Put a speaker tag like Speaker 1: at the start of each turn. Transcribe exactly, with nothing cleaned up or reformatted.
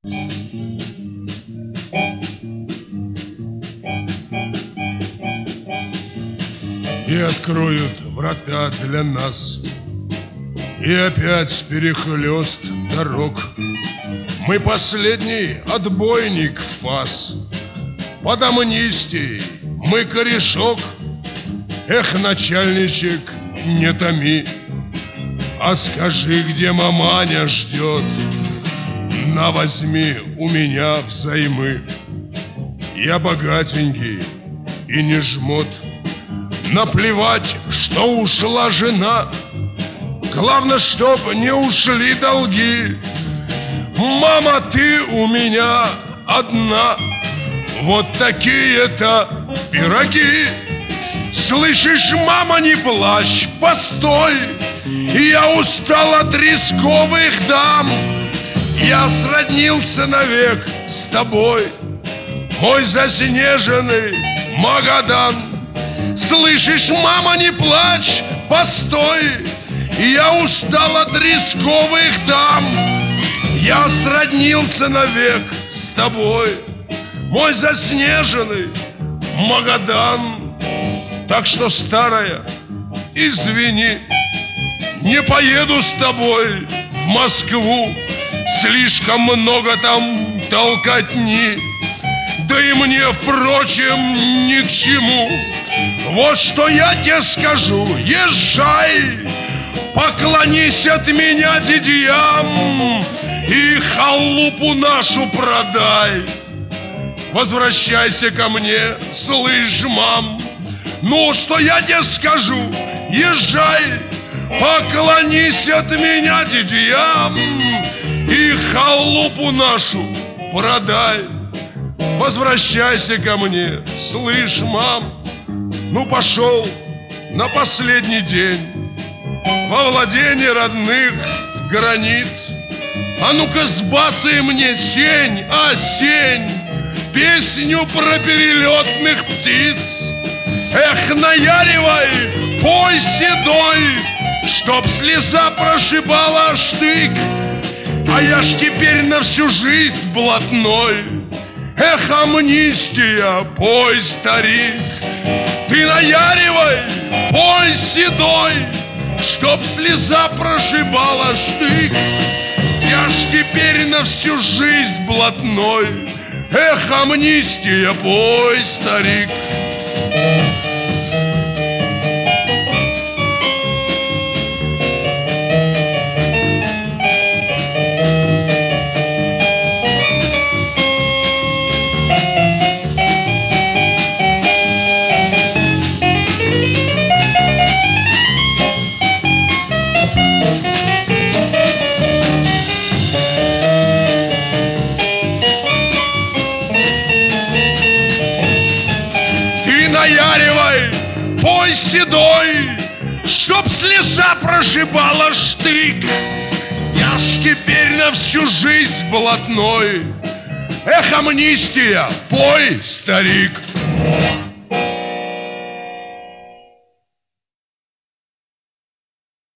Speaker 1: И откроют врата для нас, и опять перехлёст дорог. Мы последний отбойник в пас, под амнистией мы корешок. Эх, начальничек, не томи, а скажи, где маманя ждет. На, возьми у меня взаймы. Я богатенький и не жмот. Наплевать, что ушла жена, главное, чтоб не ушли долги. Мама, ты у меня одна, вот такие-то пироги. Слышишь, мама, не плачь, постой, я устал от рисковых дам. Я сроднился навек с тобой, мой заснеженный Магадан. Слышишь, мама, не плачь, постой, я устал от рисковых дам. Я сроднился навек с тобой, мой заснеженный Магадан. Так что, старая, извини, не поеду с тобой в Москву. Слишком много там толкотни, да и мне, впрочем, ни к чему. Вот что я тебе скажу: езжай, поклонись от меня дядям и халупу нашу продай. Возвращайся ко мне, слышь, мам. Ну, что я тебе скажу: езжай, поклонись от меня дядям и халупу нашу продай. Возвращайся ко мне, слышь, мам. Ну, пошел на последний день во владение родных границ. А ну-ка сбацай мне, сень, а сень, песню про перелетных птиц. Эх, наяривай, пой седой, чтоб слеза прошибала штык. А я ж теперь на всю жизнь блатной. Эх, амнистия, пой, старик. Ты наяривай, пой седой, чтоб слеза прошибала штык. Я ж теперь на всю жизнь блатной. Эх, амнистия, пой, старик. Наяривай, пой седой, чтоб слеза прошибала штык. Я ж теперь на всю жизнь блатной. Эх, амнистия, пой, старик.